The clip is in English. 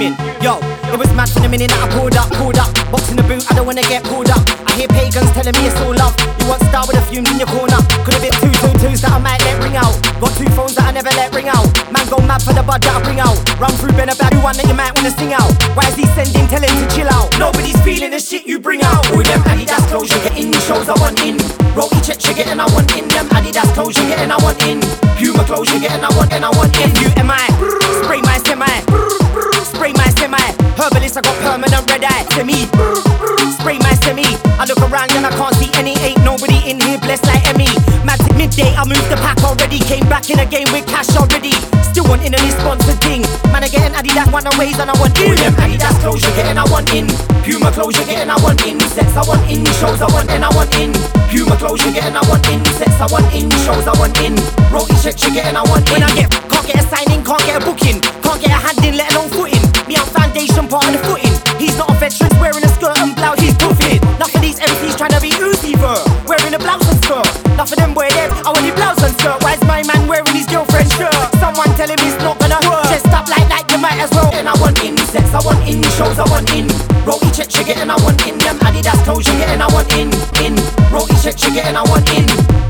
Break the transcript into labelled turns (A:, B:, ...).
A: fuming. Yo, it was mad from the minute that I pulled up. Box in the boot, I don't wanna get pulled up. I hear pagans telling me it's all love. You want star with a fume in your corner. Could have been twos that I might let ring out. Got 2 phones that I never let ring out. Man go mad for the bud that I bring out. Run through Benabad, one that you might wanna sing out. Why is he sending, tell him to chill out? Nobody's feeling the shit you bring out. All them Adidas clothes you're getting, shows I want in. Rocky check you're getting, I want in. Them Adidas clothes you're getting, I want in. Puma clothes you're getting, I want in. F-U-M-I, spray my semi. Spray my semi. Herbalist, I got permanent red eye. Semi, spray my semi. I look around and I can't see any. Ain't nobody in here blessed like Emmy. Magic midday, I moved the pack already. Came back in a game with cash already. Still wanting any sponsored thing. Man, I getting Adidas one ways and I want in. Them Adidas clothes you're getting, I want in. Puma clothes you're getting, I want in. Sets I want in, shows I want in, I want in. Puma clothes you're getting, I want in. Sets I want in, shows I want in. Rocky checks you're getting, I want in. When I can't get a signing, can't get a booking, can't get a hand in, let alone footing. Me on foundation, part of the footing. He's not a veteran, wearing a skirt and blouse, he's puffing. Enough of these MCs trying to be Uzi Vert, wearing a blouse and skirt. Enough of them wear them, I want your blouse and skirt. Why is my man wearing his girlfriend's shirt? Someone tell him it's not gonna work. Chest up like you might as well. And I want in sets, I want in shows, I want in. Rocky checks you're getting, I want in. Them Adidas clothes you're getting, I want in. Rocky checks you're getting, I want in.